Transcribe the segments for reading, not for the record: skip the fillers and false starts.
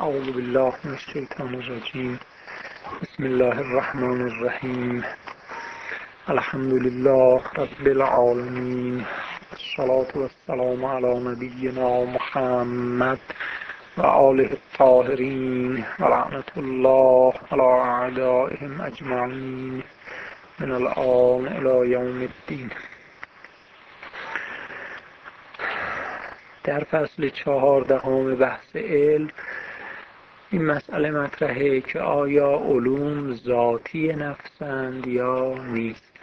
اعوذ بالله من الشیطان الرجیم. بسم الله الرحمن الرحیم. الحمد لله رب العالمین. الصلاة والسلام علی نبینا محمد و آله الطاهرین و لعنت الله علی اعدائهم اجمعین من الآن الی یوم الدین. در فصل 14 بحث علم این مسئله مطرحه که آیا علوم ذاتی نفسند یا نیست.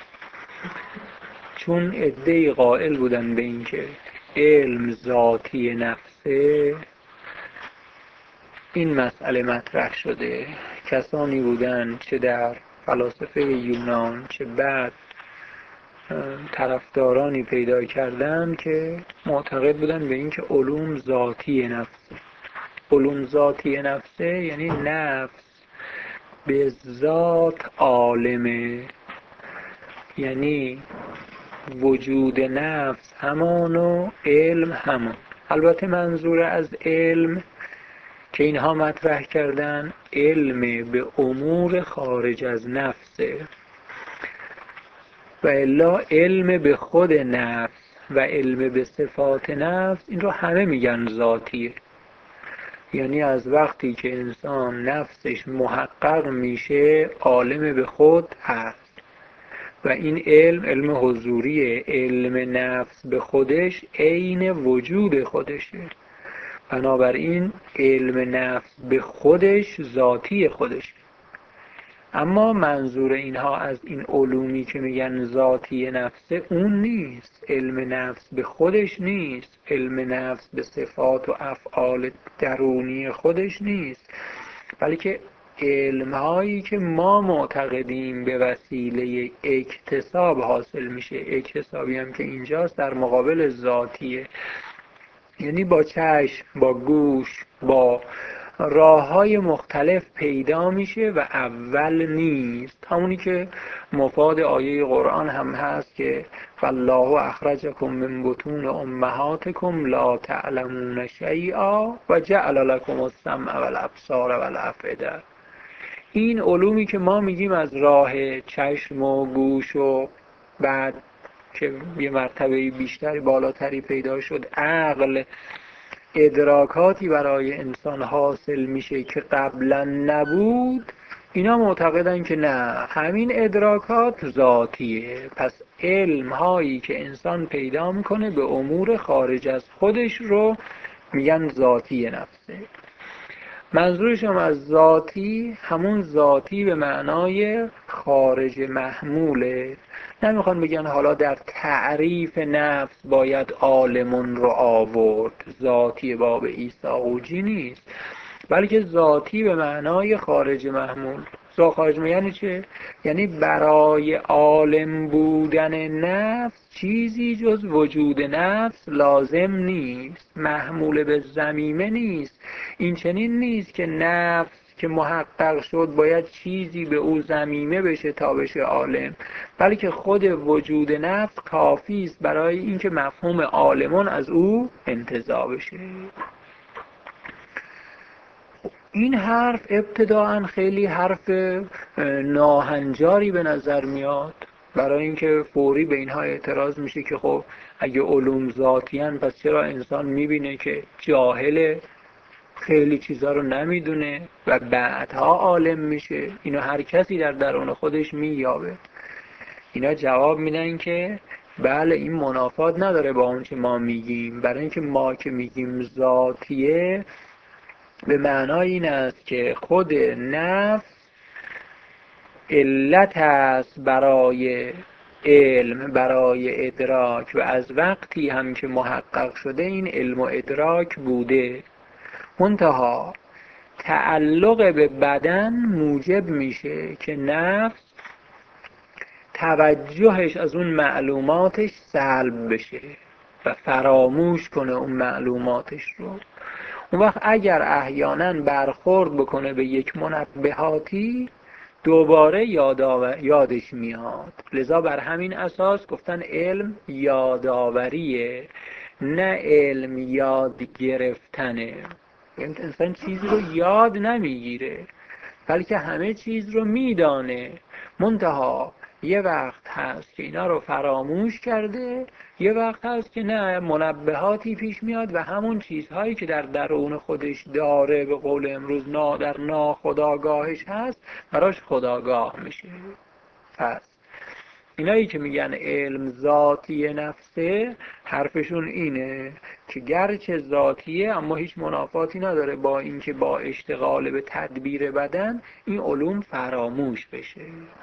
چون عده‌ای قائل بودن به این که علم ذاتی نفسه، این مسئله مطرح شده. کسانی بودن چه در فلاسفه یونان چه بعد طرفدارانی پیدا کردن که معتقد بودن به این که علوم ذاتی نفسه. علوم ذاتی نفسه یعنی نفس به ذات عالمه، یعنی وجود نفس همان و علم همان. البته منظور از علم که اینها مطرح کردن علم به امور خارج از نفسه، و الا علم به خود نفس و علم به صفات نفس این رو همه میگن ذاتیه. یعنی از وقتی که انسان نفسش محقق میشه عالم به خود هست و این علم حضوریه. علم نفس به خودش عین وجود خودشه، بنابراین علم نفس به خودش ذاتی خودشه. اما منظور اینها از این علومی که میگن ذاتی نفسه اون نیست. علم نفس به خودش نیست، علم نفس به صفات و افعال درونی خودش نیست، بلکه علم‌هایی که ما معتقدیم به وسیله اکتساب حاصل میشه. اکتسابی هم که اینجاست در مقابل ذاتیه، یعنی با چشم، با گوش، با راه‌های مختلف پیدا میشه و اول نیست. همونی که مفاد آیه قرآن هم هست که والله اخرجکم من بطون امهاتکم لا تعلمون شیئا و جعل لکم السمع والابصار والافئده. این علومی که ما میگیم از راه چشم و گوش و بعد که یه مرتبه بیشتری بالاتری پیدا شد عقل، ادراکاتی برای انسان حاصل میشه که قبلا نبود، اینا معتقدن که نه، همین ادراکات ذاتیه. پس علم هایی که انسان پیدا میکنه به امور خارج از خودش رو میگن ذاتی نفسه. منظورشم از ذاتی همون ذاتی به معنای خارج محموله. نمیخوان بگن حالا در تعریف نفس باید عالمون رو آورد، ذاتی باب عیساقوجی نیست، بلکه ذاتی به معنای خارج محمول. خارج یعنی چه؟ یعنی برای عالم بودن نفس چیزی جز وجود نفس لازم نیست، محمول به ضمیمه نیست. این چنین نیست که نفس که محقق شد باید چیزی به او ضمیمه بشه تا بشه عالم، بلکه خود وجود نفس کافی است برای اینکه مفهوم عالمون از او انتزاع بشه. این حرف ابتداعا خیلی حرف ناهنجاری به نظر میاد، برای اینکه فوری به اینها اعتراض میشه که خب اگه علوم ذاتیان پس چرا انسان میبینه که جاهله، خیلی چیزا رو نمیدونه و بعدها عالم میشه. اینو هر کسی در درون خودش مییابه. اینا جواب میدن که بله، این منافات نداره با اون که ما میگیم، برای اینکه ما که میگیم ذاتیه به معنای این است که خود نفس علت است برای علم، برای ادراک، و از وقتی هم که محقق شده این علم و ادراک بوده. منتها تعلق به بدن موجب میشه که نفس توجهش از اون معلوماتش سلب بشه و فراموش کنه اون معلوماتش رو. اون وقت اگر احیانا برخورد بکنه به یک منبهاتی دوباره یادش میاد. لذا بر همین اساس گفتن علم یادآوریه، نه علم یاد گرفتنه. یعنی انسان چیزی رو یاد نمیگیره، بلکه همه چیز رو میدانه، منتها یه وقت هست که اینا رو فراموش کرده، یه وقت هست که نه، منبهاتی پیش میاد و همون چیزهایی که در درون خودش داره، به قول امروز در ناخودآگاهش هست، براش خودآگاه میشه. پس اینایی که میگن علم ذاتی نفسه، حرفشون اینه که گرچه ذاتیه اما هیچ منافاتی نداره با اینکه با اشتغال به تدبیر بدن این علوم فراموش بشه.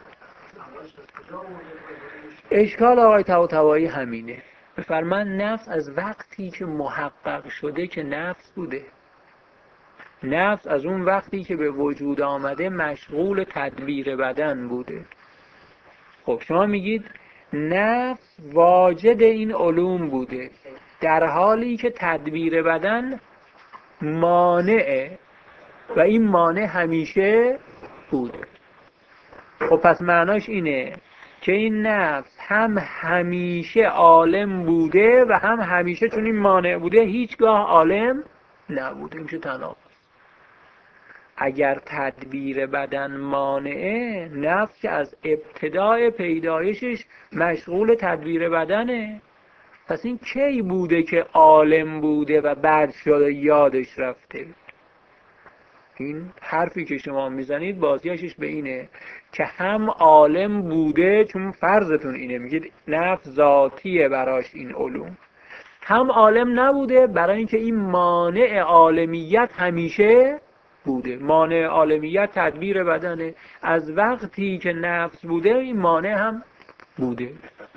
اشکال آقای طباطبایی همینه. بفرمان نفس از وقتی که محقق شده که نفس بوده، نفس از اون وقتی که به وجود آمده مشغول تدبیر بدن بوده. خب شما میگید نفس واجد این علوم بوده، در حالی که تدبیر بدن مانعه و این مانع همیشه بوده. خب پس معناش اینه که این نفس هم همیشه عالم بوده و هم همیشه چون این مانع بوده هیچگاه عالم نبوده. این چه تناقض؟ اگر تدبیر بدن مانعه، نفس که از ابتدای پیدایشش مشغول تدبیر بدنه، پس این کی بوده که عالم بوده و بعد شده یادش رفته؟ این حرفی که شما میزنید بازیشش به اینه که هم عالم بوده، چون فرضتون اینه میگید نفس ذاتیه براش این علوم، هم عالم نبوده برای اینکه این مانع عالمیت همیشه بوده. مانع عالمیت تدبیر بدنه، از وقتی که نفس بوده این مانع هم بوده.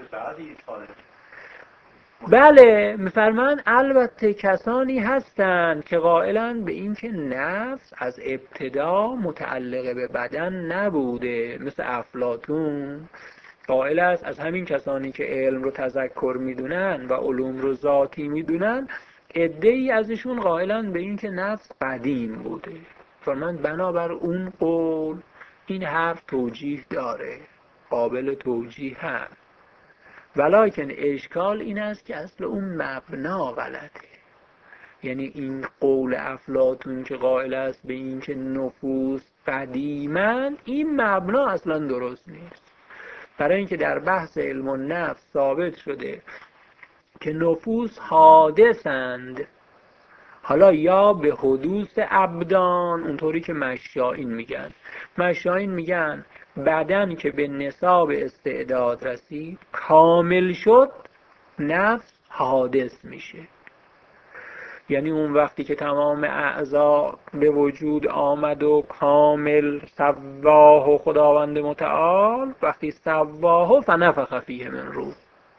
بله میفرمان البته کسانی هستند که قائلند به این که نفس از ابتدا متعلق به بدن نبوده، مثل افلاطون قائل است از همین کسانی که علم رو تذکر میدونن و علوم رو ذاتی میدونن، عده‌ای ازشون قائلند به این که نفس قدیم بوده. فرمان بنابر اون قول این حرف توجیه داره، قابل توجیه هست، ولکن اشکال این است که اصل اون مبنا غلطه. یعنی این قول افلاطون که قائل است به این که نفوس قدیمن، این مبنا اصلا درست نیست. برای اینکه در بحث علم النفس ثابت شده که نفوس حادثند، حالا یا به حدوث ابدان، اونطوری که مشایین میگن. مشایین میگن بدن که به نصاب استعداد رسید، کامل شد، نفس حادث میشه. یعنی اون وقتی که تمام اعضا به وجود آمد و کامل سواه و خداوند متعال، وقتی سواه فنفخ فیه من روح.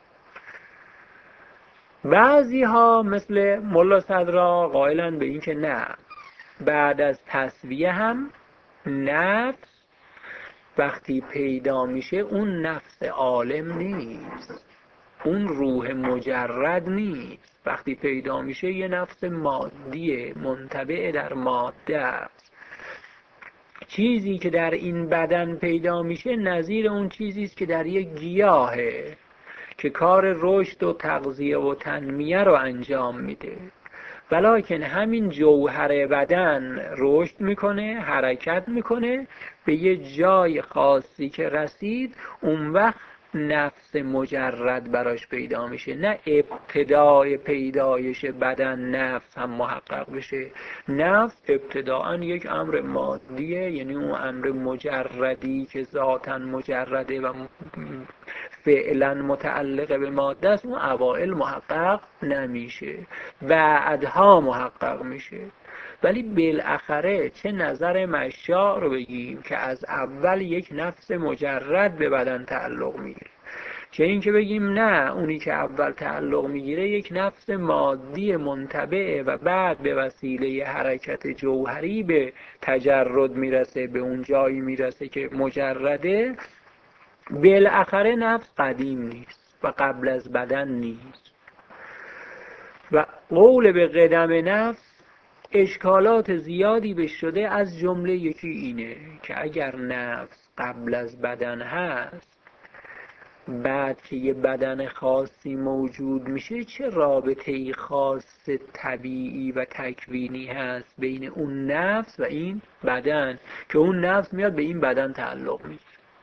بعضی ها مثل ملا صدرا قائلن به این که نه، بعد از تسویه هم نفس وقتی پیدا میشه اون نفس عالم نیست، اون روح مجرد نیست. وقتی پیدا میشه یه نفس مادیه، منطبع در ماده است. چیزی که در این بدن پیدا میشه نظیر اون چیزی است که در یک گیاهه که کار رشد و تغذیه و تنمیه رو انجام میده، ولکن همین جوهر بدن رشد میکنه، حرکت میکنه، به یه جای خاصی که رسید اون وقت نفس مجرد براش پیدا میشه. نه ابتدای پیدایش بدن نفس هم محقق بشه. نفس ابتداعا یک امر مادیه، یعنی اون امر مجردی که ذاتاً مجرده و فعلا متعلق به ماده است، اون اوائل محقق نمیشه، بعدها محقق میشه. ولی بالاخره چه نظر مشاع رو بگیم که از اول یک نفس مجرد به بدن تعلق میگیره، چه این که بگیم نه، اونی که اول تعلق میگیره یک نفس مادی منطبعه و بعد به وسیله حرکت جوهری به تجرد میرسه، به اون جایی میرسه که مجرده. بالاخره نفس قدیم نیست و قبل از بدن نیست. و قول به قدم نفس اشکالات زیادی بهش شده، از جمله یکی اینه که اگر نفس قبل از بدن هست بعد که یه بدن خاصی موجود میشه چه رابطه‌ای خاص طبیعی و تکوینی هست بین اون نفس و این بدن که اون نفس میاد به این بدن تعلق میگیره.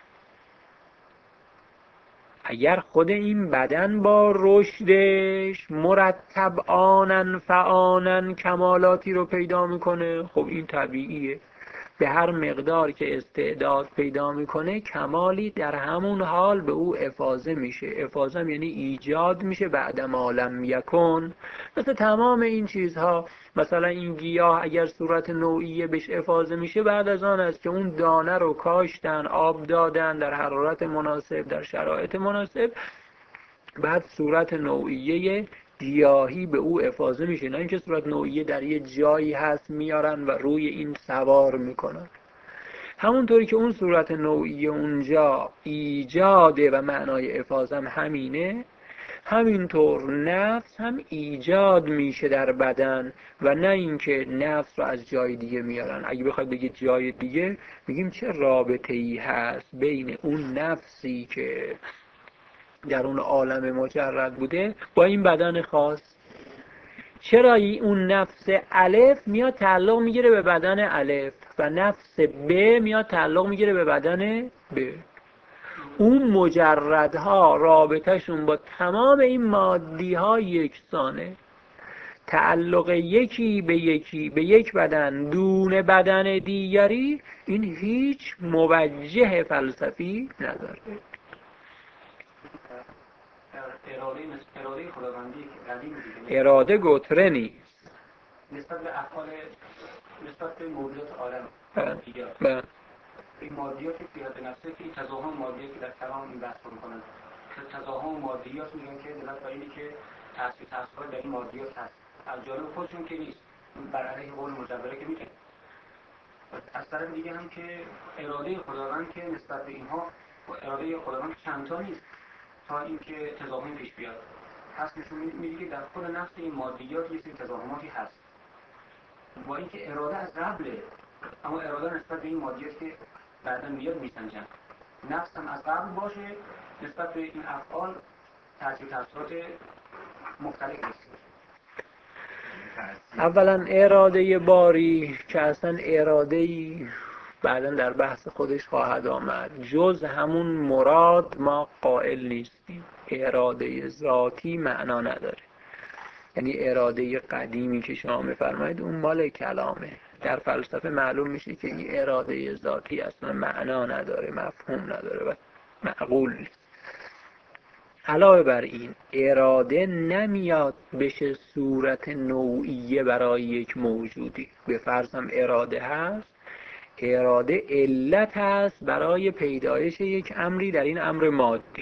اگر خود این بدن با رشدش مرتب آنن فآنن کمالاتی رو پیدا میکنه، خب این طبیعیه. به هر مقدار که استعداد پیدا میکنه کمالی در همون حال به او افاضه میشه. افاضه یعنی ایجاد میشه بعد ما لم یکن. مثل تمام این چیزها، مثلا این گیاه اگر صورت نوعیه بهش افاضه میشه بعد از آن است که اون دانه رو کاشتن، آب دادن در حرارت مناسب، در شرایط مناسب، بعد صورت نوعیه گیاهی به او افاضه میشه، نه اینکه صورت نوعیه در یه جایی هست میارن و روی این سوار میکنن. همونطوری که اون صورت نوعیه اونجا ایجاده و معنای افاضه هم همینه، همینطور نفس هم ایجاد میشه در بدن و نه اینکه نفس رو از جای دیگه میارن. اگه بخواد بگید جای دیگه، میگیم چه رابطه‌ای هست بین اون نفسی که در اون عالم مجرد بوده با این بدن خاص. چرا اون نفس الف میاد تعلق میگیره به بدن الف و نفس ب میاد تعلق میگیره به بدن ب؟ اون مجردها رابطهشون با تمام این مادی ها یکسانه. تعلق یکی به یک بدن دون بدن دیگری، این هیچ موجه فلسفی نداره. اراده خداوندی که قدیم اراده گتره نیست نسبت به افعال، نسبت به موجودات عالم دیگر. این مادیات فیات نفسه که این تزاهم مادیات که در کلام این بحث رو میکنن، تزاهم مادیات میگن که دلت بر اینه که تأثیر در این مادیات هست، از جانب خودشون که نیست، بر علیه قول مجبره که میگن. از طرف دیگه هم که اراده خداوند که نسبت به اینها، اراده خداوند چندتا نیست تا اینکه تزاهم پیش بیاد. هست نشون میده که در خود نفس این مادیات یه سری تزاهماتی هست، با اینکه اراده از قبله، اما اراده نسبت به این مادیات که بعدا میاد میسنجن. نفس هم از قبل باشه نسبت به این افعال تاثیرات مختلف است. اولا اراده باری که اصلا اراده‌ای بعدا در بحث خودش خواهد آمد، جز همون مراد ما قائل نیستیم. اراده ذاتی معنا نداره. یعنی اراده قدیمی که شما می‌فرمایید اون مال کلامه. در فلسفه معلوم میشه که این اراده ذاتی اصلا معنا نداره، مفهوم نداره و معقول نیست. علاوه بر این اراده نمیاد بشه صورت نوعیه برای یک موجودی. به فرض هم اراده هست، اراده علت هست برای پیدایش یک امری در این امر مادی،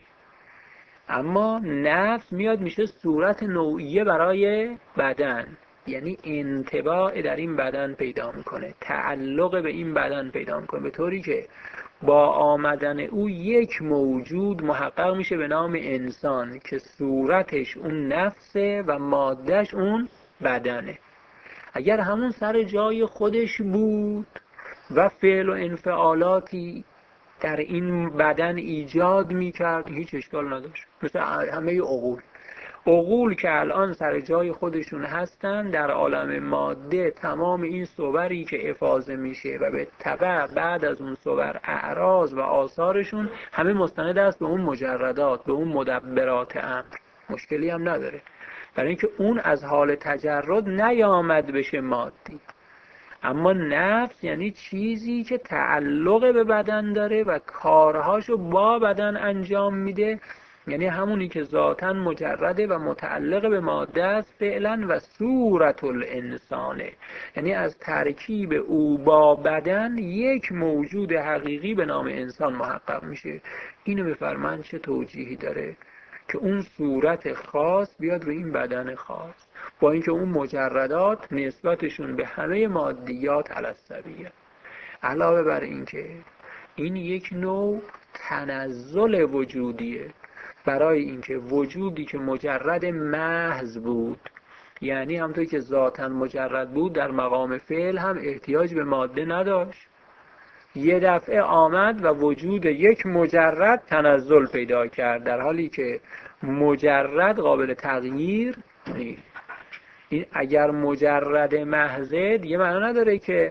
اما نفس میاد میشه صورت نوعیه برای بدن، یعنی انطباع در این بدن پیدا میکنه، تعلق به این بدن پیدا میکنه، به طوری که با آمدن او یک موجود محقق میشه به نام انسان که صورتش اون نفسه و مادهش اون بدنه. اگر همون سر جای خودش بود و فعل و انفعالاتی در این بدن ایجاد میکرد، هیچ اشکال نداشت. مثل همه عقول که الان سر جای خودشون هستن در عالم ماده، تمام این صوری که افاضه میشه و به تبع بعد از اون صور اعراض و آثارشون همه مستند است به اون مجردات، به اون مدبرات امر. مشکلی هم نداره، برای اینکه اون از حال تجرد نیامد بشه مادی. اما نفس یعنی چیزی که تعلق به بدن داره و کارهاشو با بدن انجام میده، یعنی همونی که ذاتاً مجرده و متعلق به ماده است فعلا و صورت الانسانه، یعنی از ترکیب او با بدن یک موجود حقیقی به نام انسان محقق میشه. اینو بفرمایید چه توجیهی داره که اون صورت خاص بیاد رو این بدن خاص، با اینکه اون مجردات نسبتشون به همه مادیات علالسویه. علاوه بر اینکه این یک نوع تنزل وجودیه، برای اینکه وجودی که مجرد محض بود، یعنی همونطور که ذاتاً مجرد بود، در مقام فعل هم احتیاج به ماده نداشت. یه دفعه آمد و وجود یک مجرد تنزل پیدا کرد، در حالی که مجرد قابل تغییر نیست. این اگر مجرد محضه دیگه معنا نداره که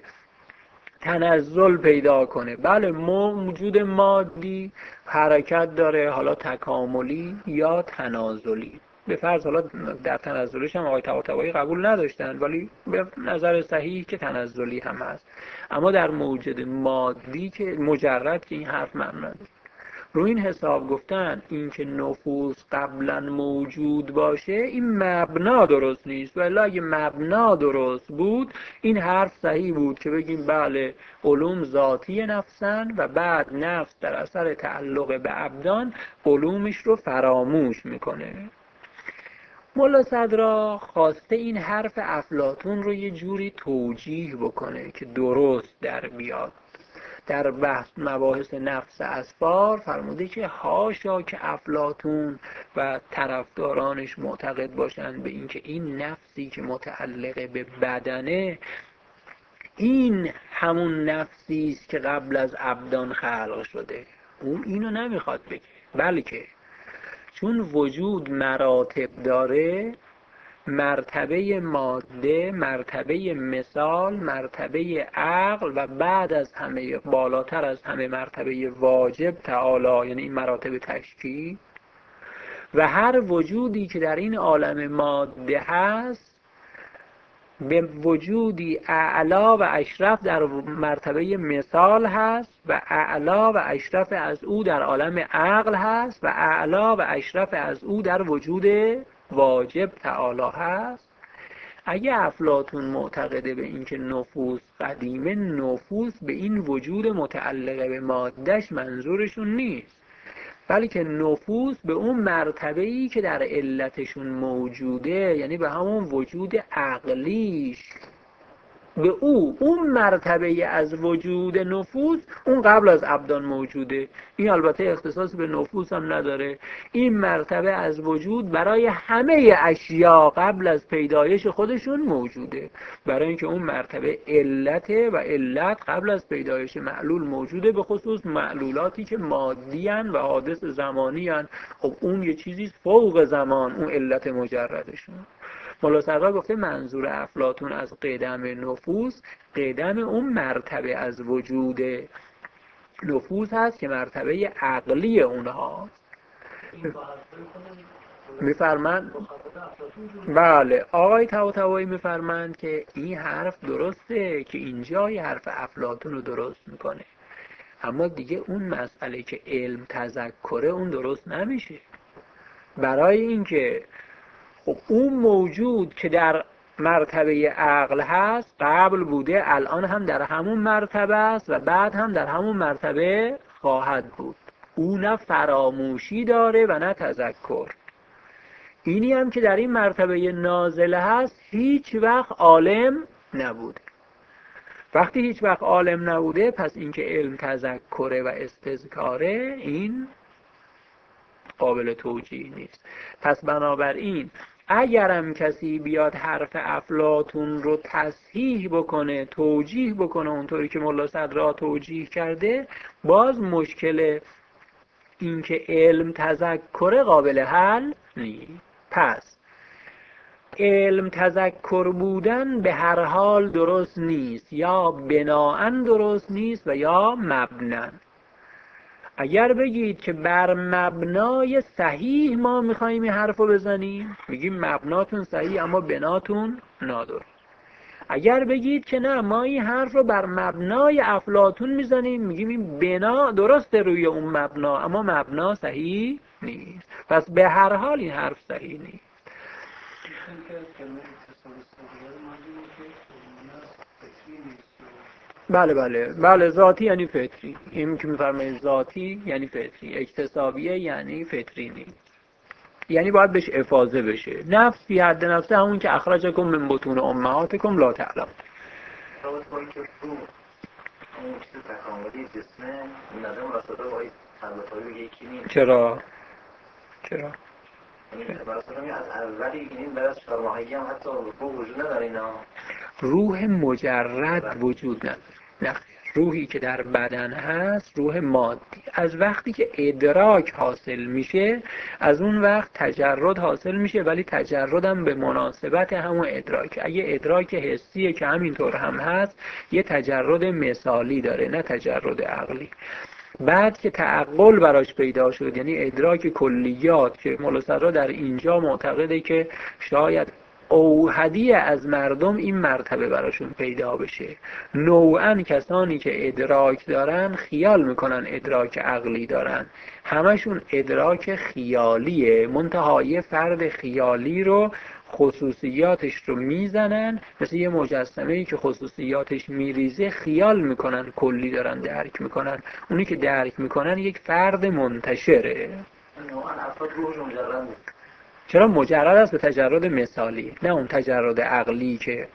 تنزل پیدا کنه. بله موجود مادی حرکت داره، حالا تکاملی یا تنازلی. به فرض حالا در تنزلش هم آقای طباطبایی قبول نداشتن، ولی به نظر صحیح که تنزلی هم هست. اما در موجود مادی که مجرد که این حرف معنی نداره. رو این حساب گفتن این که نفوس قبلا موجود باشه این مبنا درست نیست، ولی اگه مبنا درست بود این حرف صحیح بود که بگیم بله علوم ذاتی نفسن و بعد نفس در اثر تعلق به ابدان علومش رو فراموش میکنه. ملا صدرا خواسته این حرف افلاطون رو یه جوری توجیه بکنه که درست در بیاد. در بحث مباحث نفس اسفار فرموده که حاشا که افلاطون و طرفدارانش معتقد باشند به اینکه این نفسی که متعلق به بدنه این همون نفسی است که قبل از ابدان خلق شده. اون اینو نمیخواد بگه، بلکه چون وجود مراتب داره، مرتبه ماده، مرتبه مثال، مرتبه عقل و بعد از همه بالاتر از همه مرتبه واجب تعالی، یعنی این مراتب تشکیل، و هر وجودی که در این عالم ماده هست به وجودی اعلا و اشرف در مرتبه مثال هست و اعلا و اشرف از او در عالم عقل هست و اعلا و اشرف از او در وجود واجب تعالی هست. اگه افلاطون معتقده به اینکه نفوس قدیمه، نفوس به این وجود متعلق به مادهش منظورشون نیست، بلکه نفوس به اون مرتبه‌ای که در علتشون موجوده، یعنی به همون وجود عقلیش، به اون مرتبه از وجود نفوس اون قبل از ابدان موجوده. این البته اختصاص به نفوس هم نداره، این مرتبه از وجود برای همه اشیا قبل از پیدایش خودشون موجوده، برای اینکه اون مرتبه علته و علت قبل از پیدایش معلول موجوده، به خصوص معلولاتی که مادی هن و حادث زمانی هن. خب اون یه چیزی فوق زمان، اون علت مجردشون. ملا صدرا گفته منظور افلاطون از قدم نفوس، قدم اون مرتبه از وجود نفوس هست که مرتبه عقلی اونها میفرمند. بله آقای طباطبایی میفرمند که این حرف درسته که اینجا یه حرف افلاطون رو درست میکنه، اما دیگه اون مسئله که علم تذکره اون درست نمیشه. برای اینکه خب اون موجود که در مرتبه عقل هست قبل بوده، الان هم در همون مرتبه است و بعد هم در همون مرتبه خواهد بود. او نه فراموشی داره و نه تذکر. اینی هم که در این مرتبه نازله هست هیچ وقت عالم نبوده. وقتی هیچ وقت عالم نبوده، پس اینکه علم تذکره و استذکاره این قابل توجیه نیست. پس بنابراین اگرم کسی بیاد حرف افلاطون رو تصحیح بکنه، توجیه بکنه اونطوری که ملا صدرا توجیه کرده، باز مشکل این که علم تذکر قابل حل نیست. پس علم تذکر بودن به هر حال درست نیست، یا بناءً درست نیست و یا مبناً. اگر بگید که بر مبنای صحیح ما میخواییم این حرف رو بزنیم، میگیم مبناتون صحیح اما بناتون نادرست. اگر بگید که نه ما این حرف رو بر مبنای افلاطون میزنیم، میگیم این بنا درسته روی اون مبنا اما مبنا صحیح نیست. پس به هر حال این حرف صحیح نیست. بله ذاتی یعنی فطری. این که میفرمایید ذاتی یعنی فطری، اکتسابیه یعنی فطری نیست، یعنی باید بهش افاضه بشه. نفس فی حد نفسه همون که اخرجکم من بطون امهاتکم لا تعلم. رابط با اینکه تو اون چیز تکاملی جسمه نظم راسطه باید طباطبایی یکی نیست. چرا؟ یعنی راسطه از اولی این برای چهار ماهگی هم حتی روح وجود نداره اینا. روح مجرد وجود نداره. نه روحی که در بدن هست روح مادی. از وقتی که ادراک حاصل میشه از اون وقت تجرد حاصل میشه، ولی تجردم به مناسبت همون ادراک. اگه ادراک حسیه که همینطور هم هست یه تجرد مثالی داره نه تجرد عقلی. بعد که تعقل براش پیدا شد، یعنی ادراک کلیات، که مولا صدرا در اینجا معتقده که شاید اوحدی از مردم این مرتبه براشون پیدا بشه. نوعاً کسانی که ادراک دارن خیال میکنن ادراک عقلی دارن، همشون ادراک خیالیه، منتهای فرد خیالی رو خصوصیاتش رو میزنن، مثل یه مجسمه‌ای که خصوصیاتش میریزه خیال میکنن کلی دارن درک میکنن. اونی که درک میکنن یک فرد منتشره. چرا مجرد است؟ به تجرد مثالی، نه اون تجرد عقلی که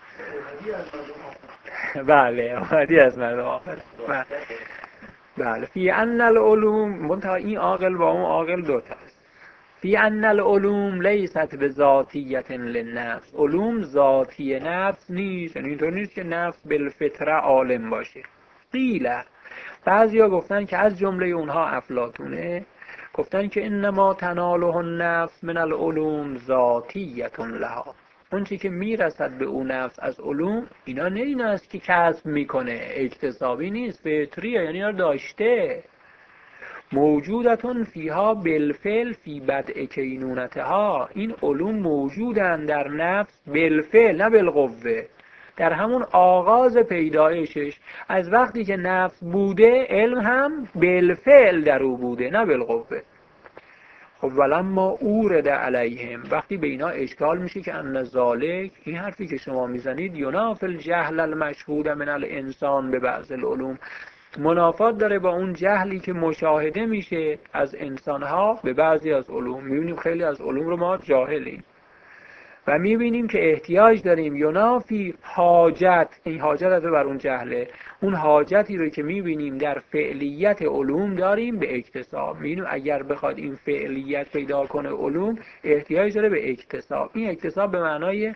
بله اومدی از مردم آخر. بله فی ان العلوم، منتها این عاقل با اون عاقل دوتا است. فی ان العلوم لیست بذاتیت للنفس، علوم ذاتی نفس نیست، یعنی اینطور نیست که نفس بالفطره عالم باشه. قیله، بعضیا گفتن که از جمله اونها افلاطونه، گفتن که انما تناله النفس من العلوم ذاتیت لها، اون چی که میرسد به اون نفس از علوم اینا نه این است که کسب میکنه، اکتسابی نیست، فطریه، یعنی اینا داشته. موجودتون فیها بالفعل فی بدء کینونتها، این علوم موجودن در نفس بالفعل نه بالقوه، در همون آغاز پیدایشش. از وقتی که نفس بوده علم هم بالفعل در او بوده نه بالقوه. خب ولما اورد علیهم، وقتی به اینا اشکال میشه که ان ذالک، این حرفی که شما میزنید، ینافی الجهل المشهود من الانسان به بعض العلوم، منافات داره با اون جهلی که مشاهده میشه از انسانها به بعضی از علوم. میبینیم خیلی از علوم رو ما جاهلیم و میبینیم که احتیاج داریم. ینافی حاجت، این حاجت از بر اون جهله، اون حاجتی رو که میبینیم در فعلیت علوم داریم به اکتساب. میبینیم اگر بخواد این فعلیت پیدا کنه علوم احتیاج داره به اکتساب. این اکتساب به معنای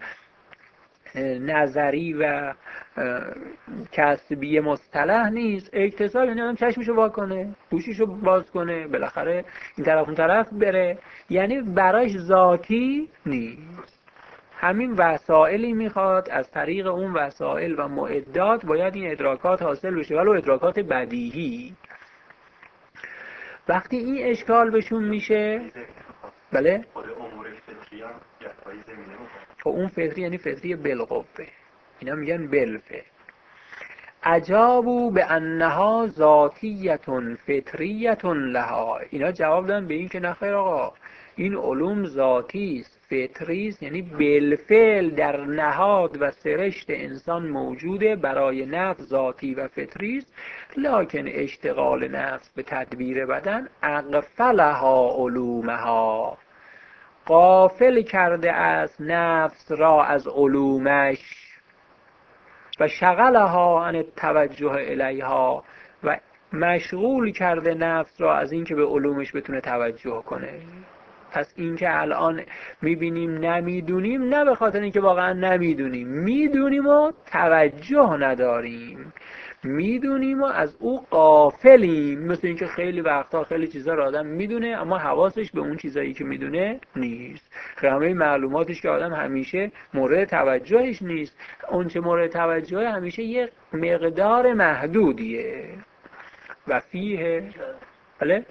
نظری و کسبی مصطلح نیست. اکتساب یعنی آدم چشمشو وا کنه، گوشیشو باز کنه، بالاخره این طرف اون طرف بره، یعنی براش ذاتی نیست. همین وسائلی میخواد، از طریق اون وسائل و معدات باید این ادراکات حاصل بشه، ولو ادراکات بدیهی. وقتی این اشکال بهشون میشه، بله خب اون فطری یعنی فطری بالقوه، اینا میگن بالفعل. اجابوا به انها ذاتیتون فطریتون لها، اینا جواب دادن به این که نخیر آقا، این علوم ذاتی است، فطری است، یعنی بالفعل در نهاد و سرشت انسان موجوده، برای نفس ذاتی و فطری است، لکن اشتغال نفس به تدبیر بدن اغفلها علومها، غافل کرده است نفس را از علومش، و شغلها عن التوجه الیها، و مشغول کرده نفس را از اینکه به علومش بتونه توجه کنه. پس اینکه الان میبینیم نمیدونیم، نه به خاطر اینکه واقعا نمیدونیم، میدونیم و توجه نداریم، میدونیم و از او غافلیم. مثل اینکه خیلی وقتا خیلی چیزا رو آدم میدونه اما حواسش به اون چیزایی که میدونه نیست. همه معلوماتش که آدم همیشه مورد توجهش نیست، اون چه مورد توجه همیشه یه مقدار محدودیه. و فیه بله؟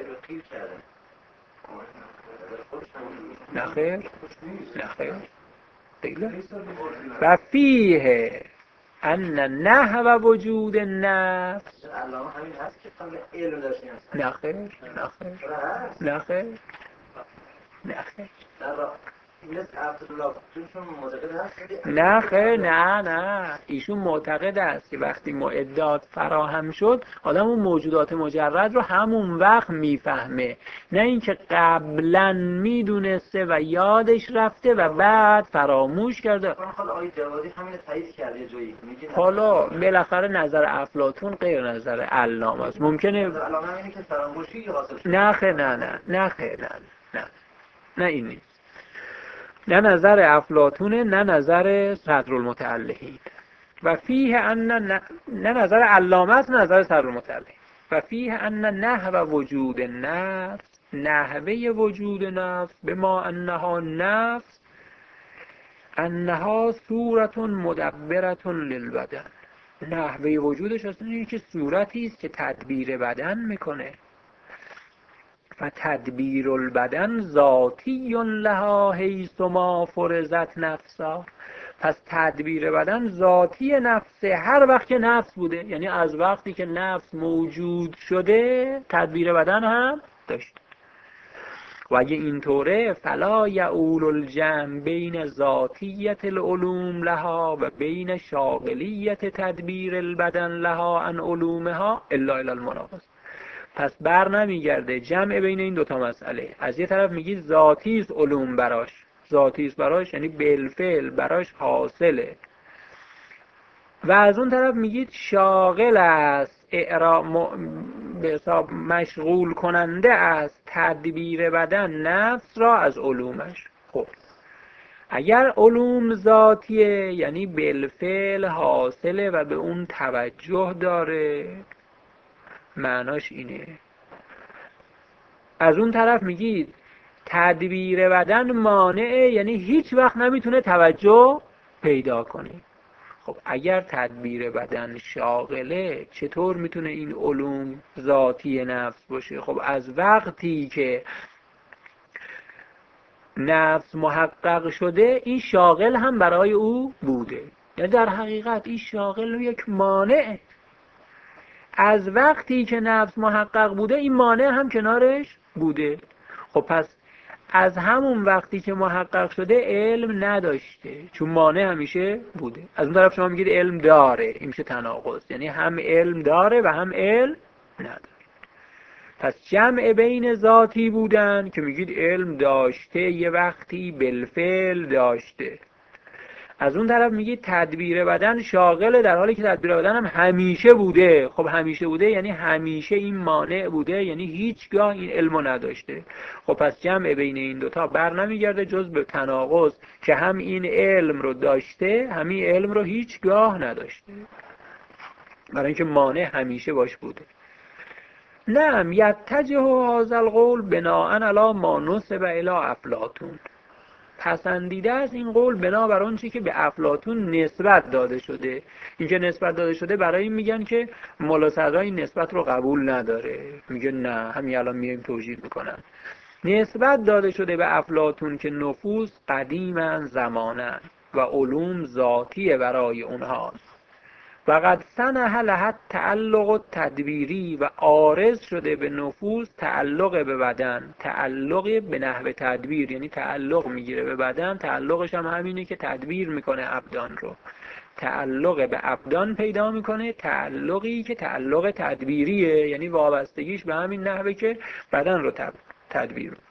نخیر نخیر دیگه. و فیه ان نحو وجود النفس، نخیر نخیر نخیر نخیر نه خیر، نه ایشون معتقد است که وقتی معدات فراهم شد آدم اون موجودات مجرد رو همون وقت میفهمه، نه اینکه قبلا میدونسته و یادش رفته و بعد فراموش کرده. حالا بالاخره نظر افلاطون غیر نظر علامه است. ممکنه نه خیر نه خیر نه این نیست، نه نظر افلاطونه نه نظر صدرالمتعلقین. و فیه ان نه نظر علامه است، نظر صدرالمطلع. و فیه ان نحو وجود نفس، نحوه وجود نفس، به ما انها نفس انها صورت مدبرة للبدن. نحوه وجودش اصلا اینه که صورتی است که تدبیر بدن میکنه. و تدبیر البدن ذاتی لها حیث ما فرضت نفسا. پس تدبیر بدن ذاتی نفسه، هر وقت که نفس بوده، یعنی از وقتی که نفس موجود شده تدبیر بدن هم داشته. و اگه اینطوره فلا یعول الجمع بین ذاتیت العلوم لها و بین شاغلیت تدبیر البدن لها عن علومها الا الی المناقض. پس بر نمیگرده جمع بین این دوتا مسئله. از یه طرف میگی ذاتی است علوم براش، ذاتی است براش یعنی بالفعل براش حاصله، و از اون طرف میگید شاغل است، به حساب مشغول کننده است تدبیر بدن نفس را از علومش. خب اگر علوم ذاتیه یعنی بالفعل حاصله و به اون توجه داره، معناش اینه. از اون طرف میگید تدبیر بدن مانعه یعنی هیچ وقت نمیتونه توجه پیدا کنه. خب اگر تدبیر بدن شاغله چطور میتونه این علوم ذاتی نفس باشه؟ خب از وقتی که نفس محقق شده این شاغل هم برای او بوده، یعنی در حقیقت این شاغل یک مانع. از وقتی که نفس محقق بوده این مانع هم کنارش بوده. خب پس از همون وقتی که محقق شده علم نداشته، چون مانع همیشه بوده. از اون طرف شما میگید علم داره، این میشه تناقض، یعنی هم علم داره و هم علم نداره. پس جمع بین ذاتی بودن که میگید علم داشته یه وقتی بالفعل داشته، از اون طرف میگید تدبیر بدن شاغله در حالی که تدبیر بدن هم همیشه بوده. خب همیشه بوده یعنی همیشه این مانع بوده، یعنی هیچگاه این علمو نداشته. خب پس جمع بین این دوتا بر نمیگرده جز به تناقض که هم این علم رو داشته همین علم رو هیچگاه نداشته، برای اینکه مانع همیشه باش بوده. نعم یتجه هذا القول بناء علی ما نسب الی افلاطون. پسندیده از این قول بنابر اون چی که به افلاطون نسبت داده شده. اینکه نسبت داده شده برای این میگن که ملا صدرا این نسبت رو قبول نداره، میگه نه همین الان میایم توجیه میکنن. نسبت داده شده به افلاطون که نفوس قدیما زمانن و علوم ذاتیه برای اونهاست. و قد سنح لها تعلق تدبیری و عارض شده به نفوس تعلق به بدن، تعلق به نحو تدبیر، یعنی تعلق میگیره به بدن، تعلقش هم همینه که تدبیر میکنه ابدان رو، تعلق به ابدان پیدا میکنه، تعلقی که تعلق تدبیریه، یعنی وابستگیش به همین نحوه که بدن رو تدبیر میکنه.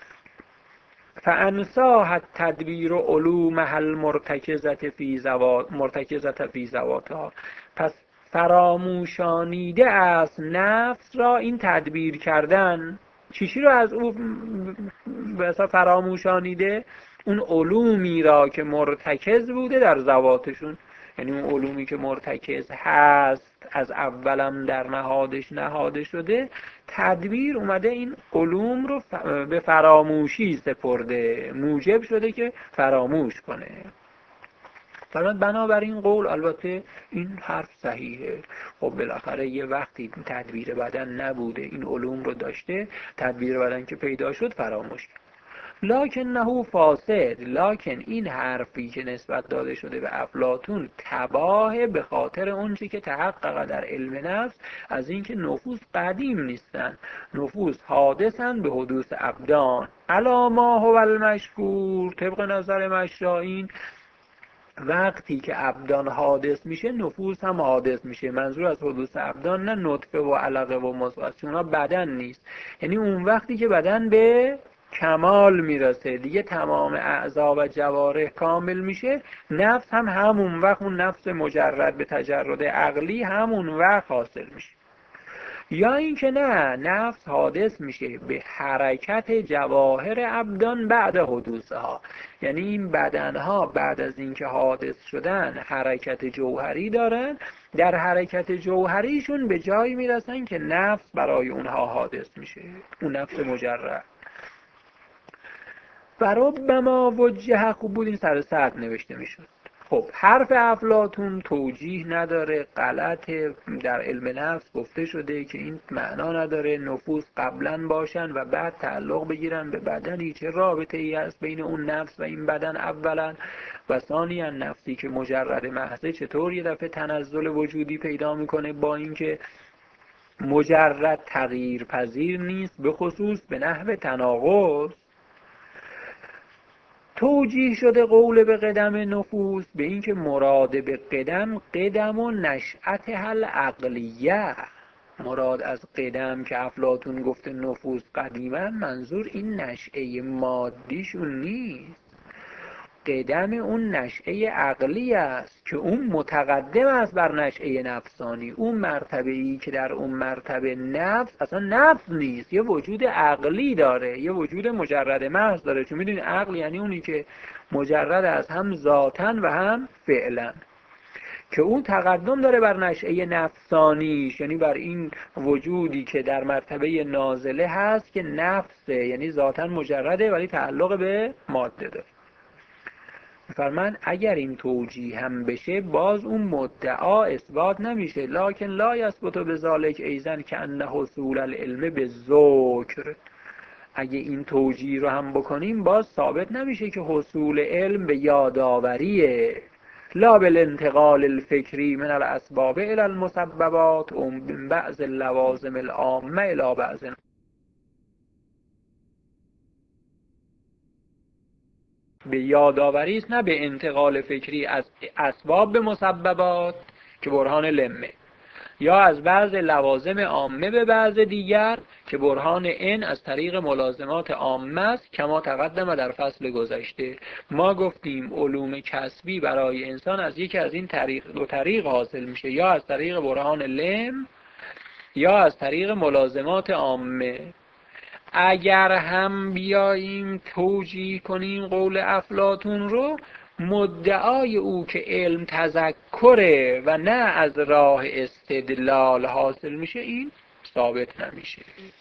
فانساها التدبیر علومها المرتکزة فی ذواتها. پس فراموشانیده است نفس را این تدبیر کردن. چیشی رو از او بسا فراموشانیده؟ اون علومی را که مرتکز بوده در ذواتشون، یعنی اون علومی که مرتکز هست از اولم در نهادش نهاده شده، تدبیر اومده این علوم رو به فراموشی سپرده، موجب شده که فراموش کنه. بنابراین قول البته این حرف صحیحه. خب بالاخره یه وقتی تدبیر بدن نبوده این علوم رو داشته، تدبیر بدن که پیدا شد فراموش کرد. لکنه فاسد، لکن این حرفی که نسبت داده شده به افلاطون تباه به خاطر اونچه که تحقق در علم نفس از اینکه نفوس قدیم نیستن، نفوس حادثن به حدوث ابدان علی ما هو المشهور. طبق نظر مشرعین وقتی که ابدان حادث میشه نفوس هم حادث میشه. منظور از حدوث ابدان نه نطفه و علقه و مضغه، چون بدن نیست، یعنی اون وقتی که بدن به کمال میرسه دیگه، تمام اعضا و جوارح کامل میشه، نفس هم همون وقت، اون نفس مجرد به تجرد عقلی همون وقت حاصل میشه. یا اینکه نه، نفس حادث میشه به حرکت جواهر ابدان بعد حدوثها، یعنی این بدنها بعد از اینکه حادث شدن حرکت جوهری دارن، در حرکت جوهریشون به جایی میرسن که نفس برای اونها حادث میشه، اون نفس مجرد. فربما وجه خوب بود این سر صدر نوشته میشد. خب حرف افلاطون توجیه نداره، غلطه، در علم نفس گفته شده که این معنا نداره نفوس قبلا باشن و بعد تعلق بگیرن به بدنی، چه رابطه ای هست بین اون نفس و این بدن اولا، و ثانیا نفسی که مجرد محضه چطور یه دفعه تنزل وجودی پیدا میکنه با اینکه مجرد تغییر پذیر نیست، به خصوص به نحو تناقض. توجیه شده قول به قدم نفوس به اینکه مراد به قدم و نشأت حل عقلیه، مراد از قدم که افلاطون گفته نفوس قدیما، منظور این نشأه مادیشون نیست، قدم اون نشأه عقلی است که اون متقدم است بر نشأه نفسانی. اون مرتبه‌ای که در اون مرتبه نفس اصلا نفس نیست، یه وجود عقلی داره، یه وجود مجرد محض داره، چون میدونی عقل یعنی اونی که مجرد از هم ذاتاً و هم فعلاً، که اون تقدم داره بر نشأه نفسانیش، یعنی بر این وجودی که در مرتبه نازله هست که نفسه، یعنی ذاتاً مجرده ولی تعلق به ماده داره. فرمان اگر این توجیه هم بشه باز اون مدعا اثبات نمیشه، لکن لا یثبت بذالک ایزن که ان حصول العلم به ذکر. اگه این توجیه رو هم بکنیم باز ثابت نمیشه که حصول علم به یادآوریه، لا بالانتقال الفکری من الاسباب الى المسببات و من بعض اللوازم العامه الى بعض. به یادآوری است، نه به انتقال فکری از اسباب به مسببات که برهان لمه، یا از بعض لوازم عامه به بعض دیگر که برهان ان از طریق ملازمات عامه است. کما تقدم در فصل گذشته ما گفتیم علوم کسبی برای انسان از یکی از این دو طریق حاصل میشه، یا از طریق برهان لم یا از طریق ملازمات عامه. اگر هم بیاییم توجیه کنیم قول افلاطون رو، مدعای او که علم تذکره و نه از راه استدلال حاصل میشه این ثابت نمیشه.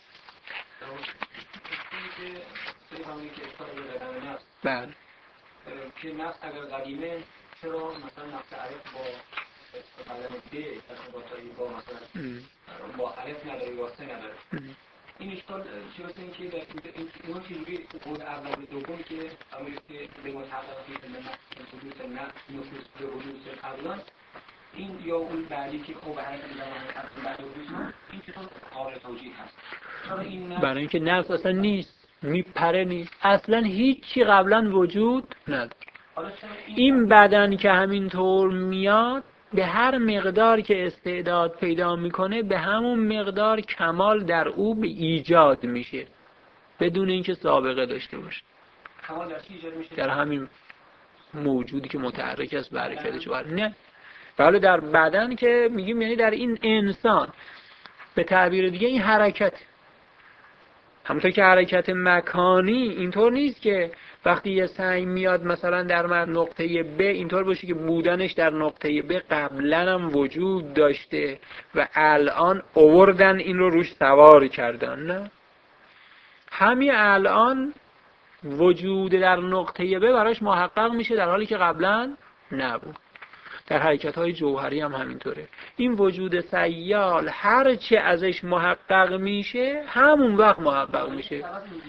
بله که نفس اگر قدیمه چرا مثلا نفس عرف با قلم ده با مثلا با عرف نداره با سه نداره، این اشکال چرا این که اون چیزی بود اول و دومی که اول که به متعلقی به نفوس به حدوث قبلا، این یا اون بعدی که خوب حرکت می‌کنه بعد حدوث، این چطور قابل توجیه هست؟ چرا این برای اینکه نفس اصلا نیست، میپره نیست، اصلا هیچی قبلا وجود نداره. این بدن که همینطور میاد به هر مقدار که استعداد پیدا میکنه به همون مقدار کمال در او به ایجاد میشه بدون اینکه سابقه داشته باشه. کمال در چی ایجاد میشه؟ در همین موجودی که متحرک است به حرکتش بر نه، بله در بدن که میگیم یعنی در این انسان، به تعبیر دیگه این حرکت، همونطور که حرکت مکانی اینطور نیست که وقتی یه سنگ میاد مثلا در نقطه ب اینطور باشه که بودنش در نقطه ب قبلا هم وجود داشته و الان آوردن این رو روش سوار کردن، نه، همین الان وجود در نقطه ب براش محقق میشه در حالی که قبلا نبود. در حرکت‌های جوهری هم همینطوره. این وجود سیال هر چه ازش محقق میشه همون وقت محقق میشه.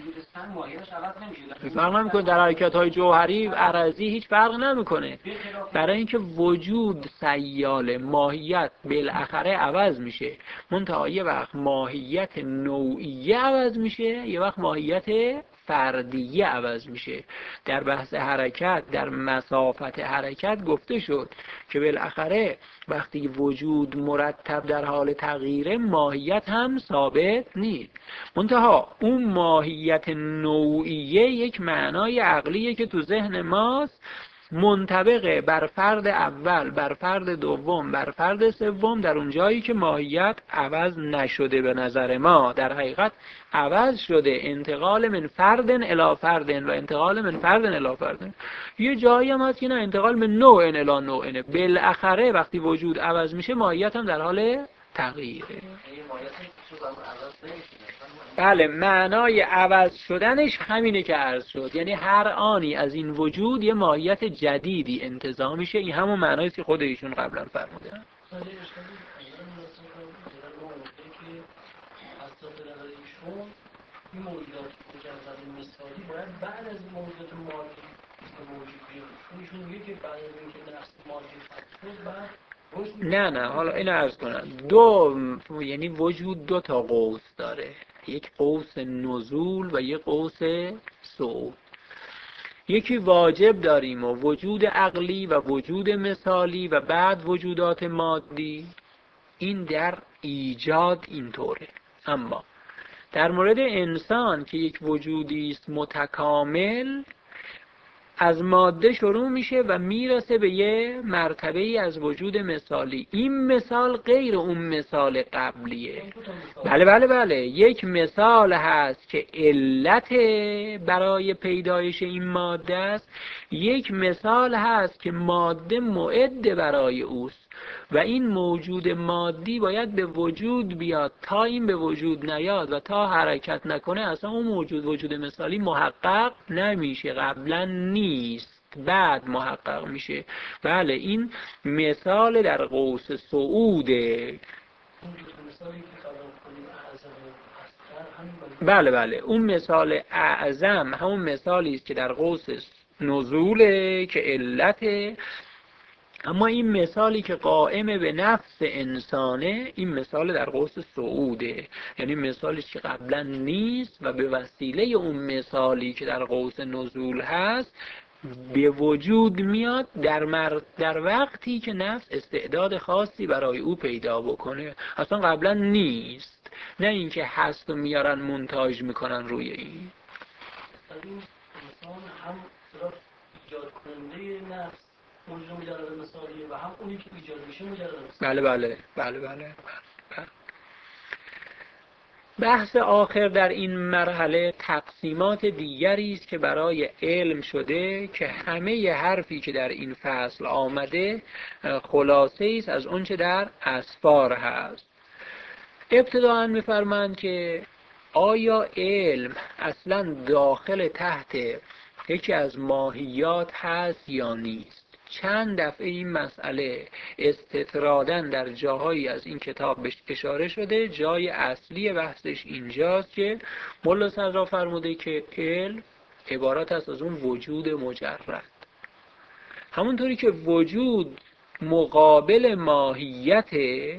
فرق نمیکنه در حرکت‌های جوهری عرضی هیچ فرق نمیکنه، برای اینکه وجود سیال ماهیت بالاخره عوض میشه، منتها یه وقت ماهیت نوعیه عوض میشه، یه وقت ماهیت فردیه عوض میشه. در بحث حرکت، در مسافت حرکت گفته شد که بالاخره وقتی وجود مرتب در حال تغییره ماهیت هم ثابت نیست، منتها اون ماهیت نوعیه یک معنای عقلیه که تو ذهن ماست منطبقه بر فرد اول، بر فرد دوم، بر فرد سوم، در اون جایی که ماهیت عوض نشده به نظر ما، در حقیقت عوض شده، انتقال من فرد الی فرد و انتقال من فرد الی فرد. یه جایی هم هست که نه، انتقال من نوع الی نوع. بالاخره وقتی وجود عوض میشه ماهیت هم در حال تغییره. بله، معنای عوض شدنش همینه که عرض شد، یعنی هر آنی از این وجود یه ماهیت جدیدی انتزاع میشه. این همون معنایی که خود ایشون قبلا فرمودن. این موجودات مجرد مثالی باید بعد از موجودات مادی موجود بیان. ایشون میگه که بعد از اینکه نفس مادی فتح شد بعد نه حالا این عرض کنم، یعنی وجود دو تا قوس داره، یک قوس نزول و یک قوس صعود. یکی واجب داریم و وجود عقلی و وجود مثالی و بعد وجودات مادی. این در ایجاد اینطوره. اما در مورد انسان که یک وجودی است متکامل، از ماده شروع میشه و میرسه به یه مرتبه ای از وجود مثالی. این مثال غیر اون مثال قبلیه. بله یک مثال هست که علت برای پیدایش این ماده است، یک مثال هست که ماده معد برای اوست و این موجود مادی باید به وجود بیاد. تا این به وجود نیاد و تا حرکت نکنه اصلا اون وجود مثالی محقق نمیشه، قبلا نیست، بعد محقق میشه. بله، این مثال در قوس صعوده. بله اون مثال اعظم همون مثالی است که در قوس نزوله که علته. اما این مثالی که قائم به نفس انسانه، این مثال در قوس صعوده، یعنی مثالی که قبلا نیست و به وسیله اون مثالی که در قوس نزول هست به وجود میاد در وقتی که نفس استعداد خاصی برای او پیدا بکنه. اصلا قبلا نیست، نه اینکه هست و میارن مونتاژ میکنن روی این. انسان هم ایجاد کننده نفس موجود مجرد مثالی و هم اونی که ایجاد میشه مجرد مثالی. بله. بحث آخر در این مرحله تقسیمات دیگری است که برای علم شده که همه حرفی که در این فصل آمده خلاصه است از اون چه در اسفار هست. ابتداءً می‌فرمایند که آیا علم اصلاً داخل تحت یکی از ماهیات هست یا نیست؟ چند دفعه این مسئله استطرادا در جاهایی از این کتاب بهش اشاره شده. جای اصلی بحثش اینجاست که ملا صدرا فرموده که علم عبارت است از اون وجود مجرد. همونطوری که وجود مقابل ماهیت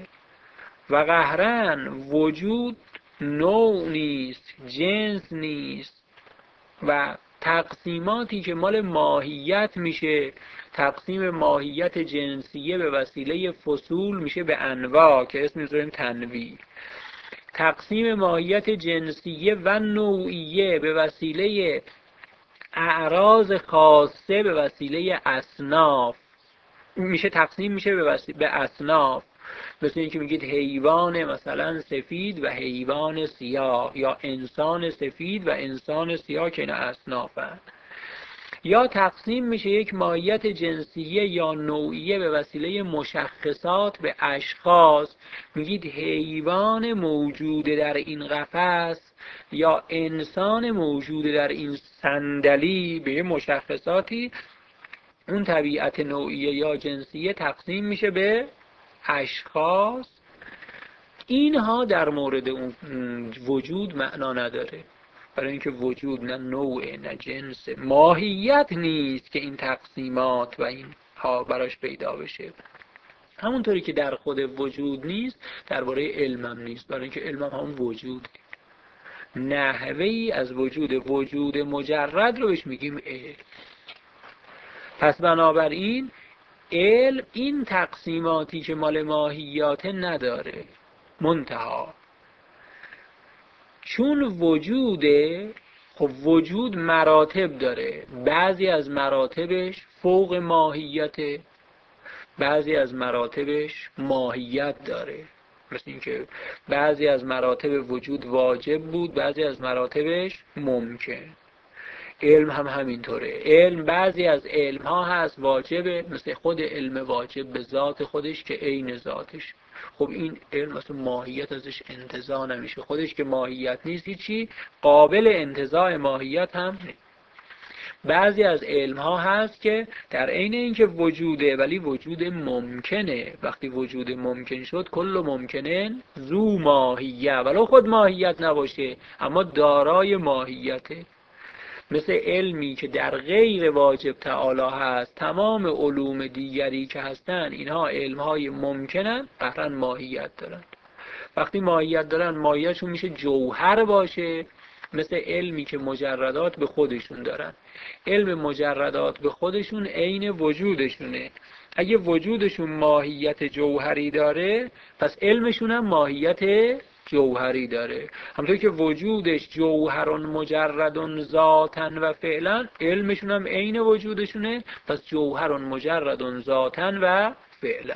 و قهرن وجود نوع نیست، جنس نیست و تقسیماتی که مال ماهیت میشه، تقسیم ماهیت جنسیه به وسیله فصول میشه به انواع که اسم میذاریم تنویع. تقسیم ماهیت جنسیه و نوعیه به وسیله اعراض خاصه به وسیله اصناف میشه، تقسیم میشه به اصناف. مثل اینکه میگید حیوان مثلا سفید و حیوان سیاه، یا انسان سفید و انسان سیاه که اینا اصنافن. یا تقسیم میشه یک ماهیت جنسیه یا نوعیه به وسیله مشخصات به اشخاص، میگید حیوان موجود در این قفس یا انسان موجود در این صندلی به مشخصاتی. اون طبیعت نوعیه یا جنسیه تقسیم میشه به اشخاص. اینها در مورد اون وجود معنا نداره، برای اینکه وجود نه نوع نه جنس، ماهیت نیست که این تقسیمات و این ها براش پیدا بشه. همونطوری که در خود وجود نیست درباره علمم نیست، برای اینکه علمم همون وجود، نحوهی از وجود مجرد رو بهش میگیم علم. پس بنابراین علم این تقسیماتی که مال ماهیات نداره. منتها چون وجود خب وجود مراتب داره، بعضی از مراتبش فوق ماهیته، بعضی از مراتبش ماهیت داره. مثل اینکه بعضی از مراتب وجود واجب بود، بعضی از مراتبش ممکن. علم هم همینطوره. علم بعضی از علم ها هست واجبه، مثل خود علم واجب به ذات خودش که عین ذاتش. خب این علم مثل ماهیت ازش انتزاع نمیشه، خودش که ماهیت نیست هیچی قابل انتزاع ماهیت هم نیست. بعضی از علم ها هست که در عین اینکه وجوده ولی وجود ممکنه. وقتی وجود ممکن شد کل ممکنه ذو ماهیه، ولو خود ماهیت نباشه اما دارای ماهیته. مثل علمی که در غیر واجب تعالی هست، تمام علوم دیگری که هستن اینها علمهای ممکنن، قطعا ماهیت دارن. وقتی ماهیت دارن ماهیتشون میشه جوهر باشه، مثل علمی که مجردات به خودشون دارن. علم مجردات به خودشون عین وجودشونه. اگه وجودشون ماهیت جوهری داره پس علمشون هم ماهیت جوهری داره. همونطور که وجودش جوهرون مجردون ذاتن و فعلا، علمشون هم عین وجودشونه، پس جوهرون مجردون ذاتن و فعلا.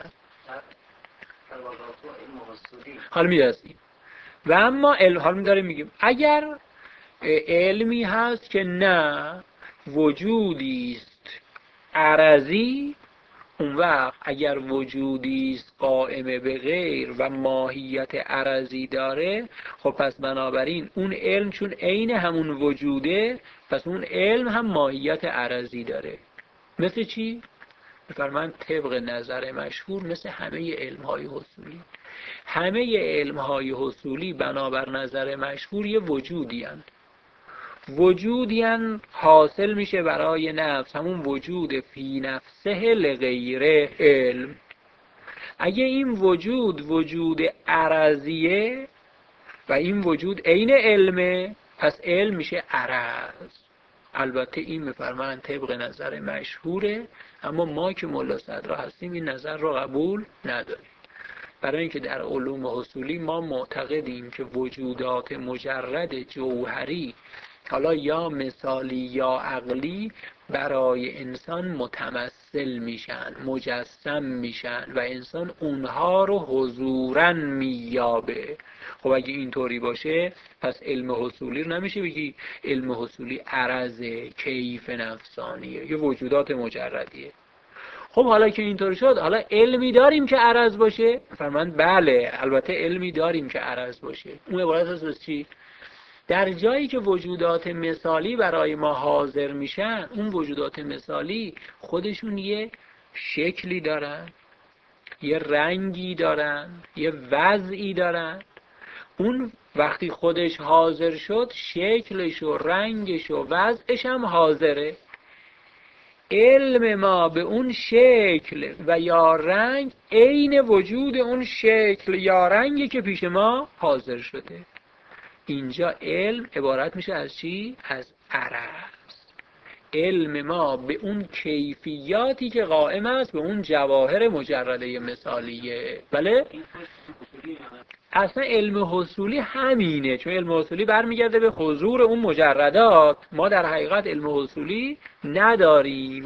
حالا میرسیم. و اما حالا داریم میگیم اگر علمی هست که نه وجودی است عرضی، اون وقت اگر وجودی است قائم به غیر و ماهیت عرضی داره، خب پس بنابراین اون علم چون عین همون وجوده، پس اون علم هم ماهیت عرضی داره. مثل چی؟ بفرمایید طبق نظر مشهور مثل همه علم‌های حصولی. همه علم‌های حصولی بنابر نظر مشهور یه وجودی حاصل میشه برای نفس، همون وجود فی نفسه لغیره علم. اگه این وجود عرضیه و این وجود عین علمه، پس علم میشه عرض. البته این میفرمان طبق نظر مشهوره، اما ما که ملا صدرا هستیم این نظر رو قبول نداریم. برای اینکه در علوم حصولی ما معتقدیم که وجودات مجرد جوهری، حالا یا مثالی یا عقلی، برای انسان متمثل میشن، مجسم میشن و انسان اونها رو حضوراً مییابه. خب اگه اینطوری باشه پس علم حصولی رو نمیشه بگی علم حصولی عرضه، کیف نفسانیه، یه وجودات مجردیه. خب حالا که اینطور شد، حالا علمی داریم که عرض باشه؟ فرمایند بله، البته علمی داریم که عرض باشه. اون عبارت هست از چی؟ در جایی که وجودات مثالی برای ما حاضر میشن، اون وجودات مثالی خودشون یه شکلی دارن، یه رنگی دارن، یه وضعی دارن. اون وقتی خودش حاضر شد، شکلش و رنگش و وضعش هم حاضره. علم ما به اون شکل و یا رنگ عین وجود اون شکل یا رنگی که پیش ما حاضر شده. اینجا علم عبارت میشه از چی؟ از عرض. علم ما به اون کیفیاتی که قائم است به اون جواهر مجرده مثالیه. بله؟ اصلا علم حصولی همینه، چون علم حصولی برمیگرده به حضور اون مجردات. ما در حقیقت علم حصولی نداریم.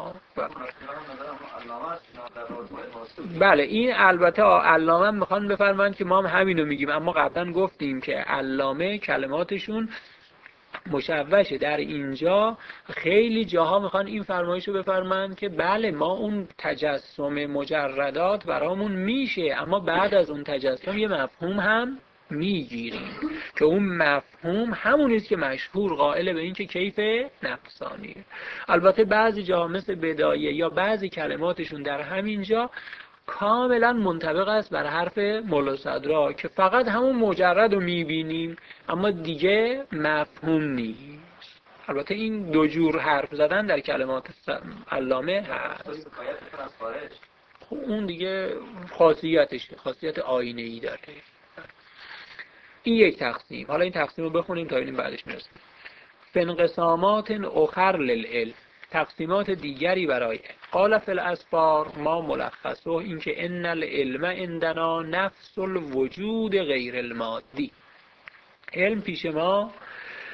بله این البته علامه میخوان بفرمایند که ما هم همینو میگیم، اما قبلا گفتیم که علامه کلماتشون مشوشه. در اینجا خیلی جاها میخوان این فرمایشو بفرمایند که بله ما اون تجسم مجردات برامون میشه، اما بعد از اون تجسم یه مفهوم هم میگیریم که اون مفهوم همونیست که مشهور قائل به این که کیف نفسانیه. البته بعضی جاها مثل بدایه یا بعضی کلماتشون در همین جا کاملا منطبق است بر حرف مولا صدرا که فقط همون مجرد رو میبینیم اما دیگه مفهوم نیست. البته این دو جور حرف زدن در کلمات علامه هست. خب اون دیگه خاصیتشه، خاصیت آینه‌ای داره. این یک تقسیم. حالا این تقسیم رو بخونیم تا ببینیم بعدش میرسیم. فانقسامات اخر للعلم، تقسیمات دیگری برای قال فی الاسفار ما ملخصه این که ان العلم عندنا نفس الوجود غیر المادی. علم پیش ما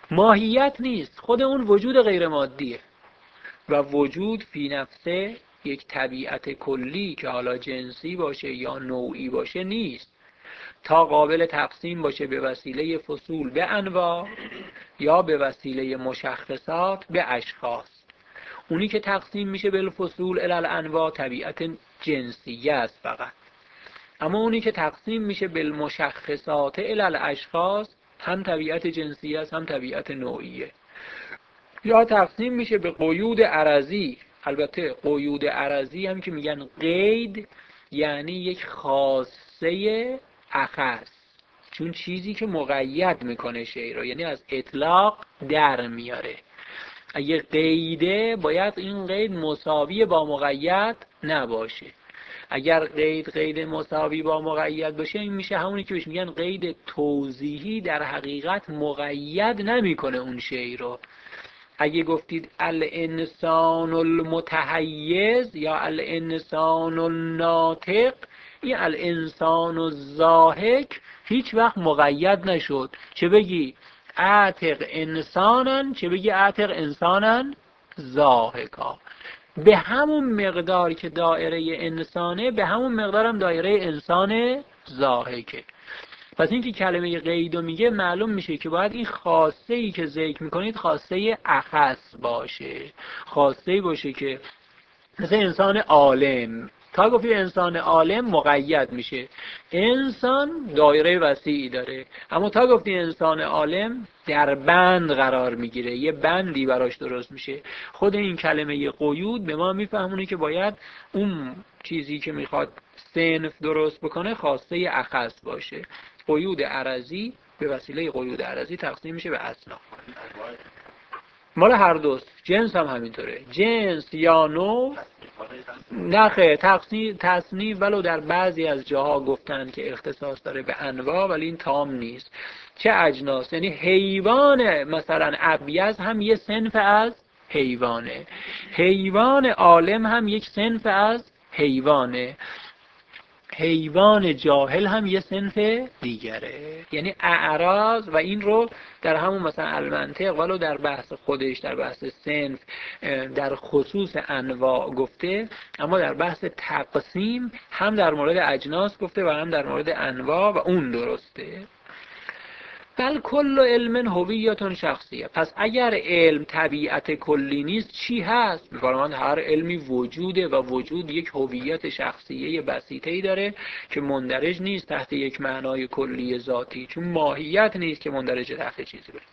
ماهیت نیست، خود اون وجود غیر مادیه و وجود فی نفسه یک طبیعت کلی که حالا جنسی باشه یا نوعی باشه نیست تا قابل تقسیم باشه به وسیله فصول به انواع یا به وسیله مشخصات به اشخاص. اونی که تقسیم میشه به فصول الی الانواع طبیعت جنسیه است فقط، اما اونی که تقسیم میشه به مشخصات الی الاشخاص هم طبیعت جنسیه است هم طبیعت نوعیه. یا تقسیم میشه به قیود عرضی. البته قیود عرضی هم که میگن قید یعنی یک خاصه اخص، چون چیزی که مقید میکنه شی رو، یعنی از اطلاق در میاره. اگه قیده باید این قید مساوی با مقید نباشه. اگر قید مساوی با مقید باشه این میشه همونی که بهش میگن قید توضیحی، در حقیقت مقید نمیکنه اون شی رو. اگه گفتید الانسان المتحیز یا الانسان الناطق، این الانسان الضاحک هیچ وقت مقید نشد. چه بگی اعتق انسانن، چه بگی اعتق انسانن ضاحکا. به همون مقدار که دایره انسانه به همون مقدار هم دایره انسان ضاحکه. پس این که کلمه قیدو میگه معلوم میشه که باید این خاصه ای که ذکر میکنید خاصه اخص باشه، خاصه ای باشه که مثل انسان عالم، تا گفتی انسان عالم مقید میشه. انسان دایره وسیعی داره، اما تا گفتی انسان عالم در بند قرار میگیره، یه بندی براش درست میشه. خود این کلمه قیود به ما میفهمونه که باید اون چیزی که میخواد صنف درست بکنه خاصه اخص باشه. قیود عرضی به وسیله قیود عرضی تقسیم میشه به اصناف. مال هر دوست. جنس هم همینطوره، جنس یا نوع نخه تصنیف ولو در بعضی از جاها گفتن که اختصاص داره به انواع، ولی این تام نیست. چه اجناس؟ یعنی حیوان مثلا ابیض هم یه صنف از حیوانه، حیوان عالم هم یک صنف از حیوانه، حیوان جاهل هم یه صنف دیگره. یعنی اعراض، و این رو در همون مثلا المنطق ولو در بحث خودش در بحث صنف در خصوص انواع گفته، اما در بحث تقسیم هم در مورد اجناس گفته و هم در مورد انواع، و اون درسته. بل کل علم هویت شخصیه. پس اگر علم طبیعت کلی نیست چی هست؟ می‌فرمایند هر علمی وجوده و وجود یک هویت شخصیه بسیطه‌ای داره که مندرج نیست تحت یک معنای کلی ذاتی، چون ماهیت نیست که مندرج تحت چیزی باشه.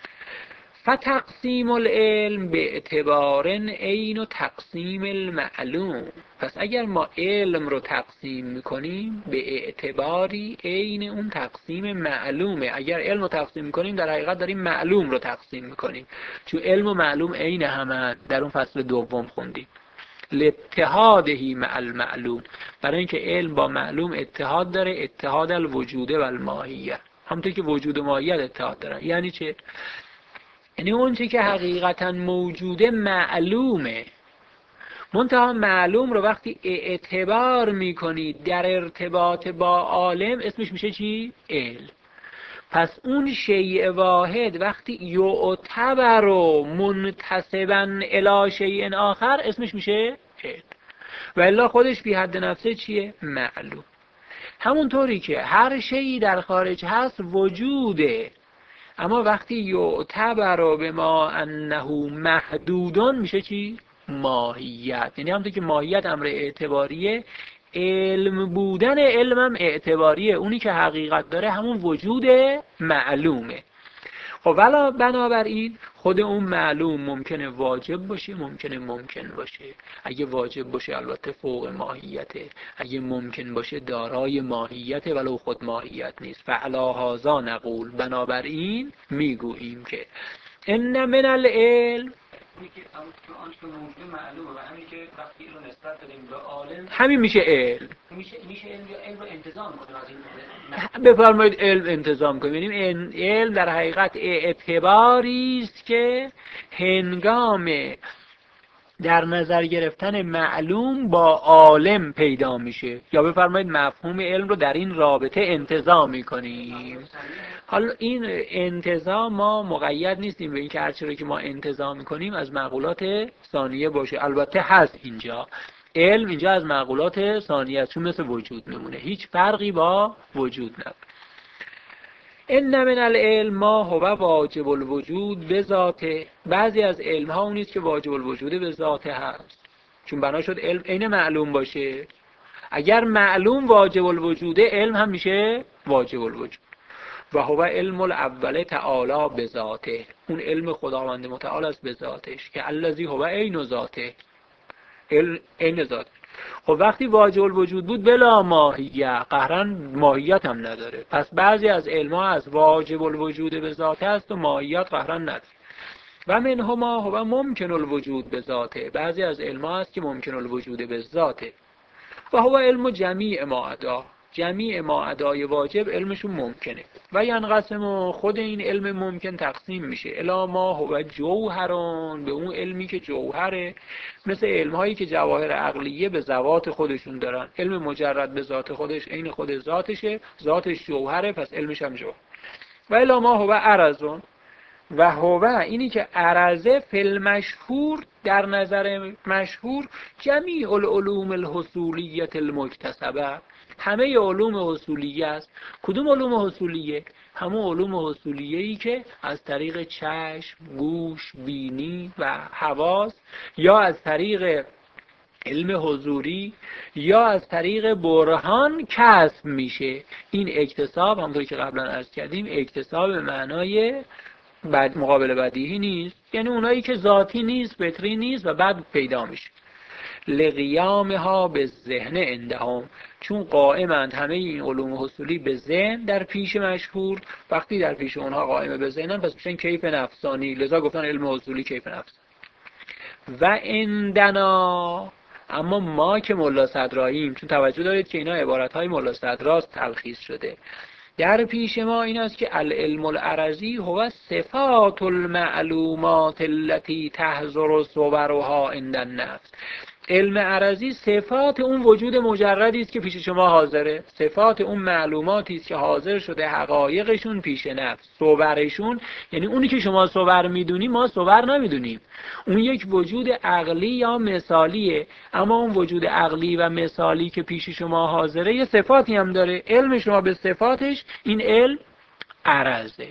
فتقسیم العلم به اعتبار عین و تقسیم المعلوم. پس اگر ما علم رو تقسیم میکنیم به اعتباری عین اون تقسیم معلومه. اگر علم رو تقسیم میکنیم در حقیقت داریم معلوم رو تقسیم میکنیم، چون علم و معلوم عین همه. در اون فصل دوم خوندیم لاتحادهی مع المعلوم، برای اینکه علم با معلوم اتحاد داره، اتحاد الوجود و الماهیه، همونطور که وجود و ماهیت اتحاد دارن. یعنی چه؟ یعنی اون چی که حقیقتا موجوده معلومه، منتها معلوم رو وقتی اعتبار میکنید در ارتباط با عالم اسمش میشه چی؟ علم. پس اون شیء واحد وقتی یعتبر و منتسبا الی شیء آخر اسمش میشه علم، و الا خودش بی حد نفسه چیه؟ معلوم. همونطوری که هر شیئی در خارج هست وجوده، اما وقتی یعتبر به ما انه محدودون میشه چی؟ ماهیت. یعنی همونطور که ماهیت امر اعتباریه، علم بودن علمم اعتباریه، اونی که حقیقت داره همون وجود معلومه. خب ولی بنابراین خود اون معلوم ممکنه واجب باشه، ممکنه ممکن باشه. اگه واجب باشه البته فوق ماهیته، اگه ممکن باشه دارای ماهیته ولو خود ماهیت نیست. فعلی هذا نقول، بنابراین میگوییم که ان من العلم، آنچه موجود معلومه و همین که وقتی رو نسبت دادیم به عالم همین میشه علم. میشه علم رو انتظام کنیم از این بفرمایید علم انتظام کنیم. یعنی علم در حقیقت اعتباری است که هنگام در نظر گرفتن معلوم با عالم پیدا میشه، یا بفرمایید مفهوم علم رو در این رابطه انتزاع میکنیم. حالا این انتزاع ما مقید نیستیم به این که هر چیزی که ما انتزاع میکنیم از معقولات ثانیه باشه، البته هست اینجا علم اینجا از معقولات ثانیه است، چون مثل وجود میمونه، هیچ فرقی با وجود نداره. ان من العلم ما هو واجب الوجود به ذاته، بعضی از علم ها اونیست که واجب الوجود به ذاته هست، چون بنا شد علم عین معلوم باشه. اگر معلوم واجب الوجوده، علم هم میشه واجب الوجود. و هو علم الاول تعالی به ذاته، اون علم خداوند متعال است به ذاتش، که الذی هو عین ذاته، عین ذات. خب وقتی واجب الوجود بود بلا ماهیه، قهرن ماهیت هم نداره. پس بعضی از علم‌ها از واجب الوجود به ذاته است و ماهیت قهرن نداره. و منهما هو ممکن الوجود به ذاته، بعضی از علم‌ها هست که ممکن الوجود به ذاته. و هو علم جمیع ما عدا، جمیع ما عدای واجب علمشون ممکنه. و ینقسم، خود این علم ممکن تقسیم میشه الی ما هو جوهران، به اون علمی که جوهره، مثل علم‌هایی که جواهر عقلیه به ذوات خودشون دارن. علم مجرد به ذات خودش عین خود ذاتشه، ذاتش جوهره، پس علمش هم جوهر. و الی ما هو عرضون، و هو اینی که عرضه فی المشهور، در نظر مشهور، جمیع العلوم الحصولیه المکتسبه، همه علوم حصولیه است. کدوم علوم حصولیه؟ همون علوم حصولیه‌ای که از طریق چشم، گوش، بینی و حواس، یا از طریق علم حضوری، یا از طریق برهان کسب میشه. این اکتساب همونطور که قبلا عرض کردیم اکتساب به معنای مقابل بدیهی نیست، یعنی اونایی که ذاتی نیست، فطری نیست و بعد پیدا میشه. لقیامها به ذهن عندهم، چون قائمند همه این علوم حصولی به ذهن در پیش مشهور، وقتی در پیش اونها قائمه به ذهنن پس میشن کیف نفسانی، لذا گفتن علم حصولی کیف نفسانی. و عندنا، اما ما که ملا صدراییم، چون توجه دارید که اینا عبارت‌های ملا صدراست تلخیص شده، در پیش ما این است که العلم العرضی هو صفات المعلومات التي تحضر صورها عند النفس. علم عرضی صفات اون وجود مجردی است که پیش شما حاضره، صفات اون معلوماتی است که حاضر شده حقایقشون پیش نفس، صورشون، یعنی اونی که شما صور میدونی ما صور نمیدونیم، اون یک وجود عقلی یا مثالیه، اما اون وجود عقلی و مثالی که پیش شما حاضره یه صفاتی هم داره، علم شما به صفاتش، این علم عرضه.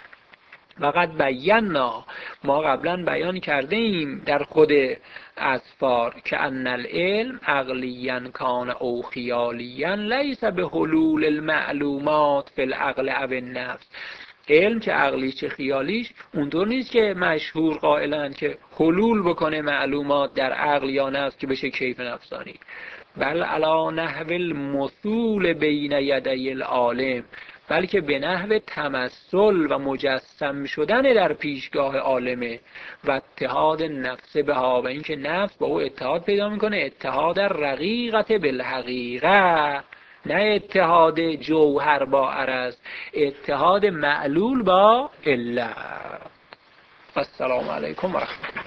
وقد بینا، ما قبلا بیان کرده ایم در خود اسفار که ان العلم عقلیا کان او خیالیا لیس به حلول المعلومات فی العقل او النفس. علم که عقلی چه خیالیش اونطور نیست که مشهور قائلن که حلول بکنه معلومات در عقل یا نفس که بشه کیف نفسانی، بل علی نحو المثول بین یدی العالم، بلکه به نحو تمثل و مجسم شدن در پیشگاه عالمه، و اتحاد نفس بها، و اینکه نفس با او اتحاد پیدا میکنه، اتحاد رقیقت بالحقیقه، نه اتحاد جوهر با عرض، اتحاد معلول با علت. السلام علیکم و رحمت الله.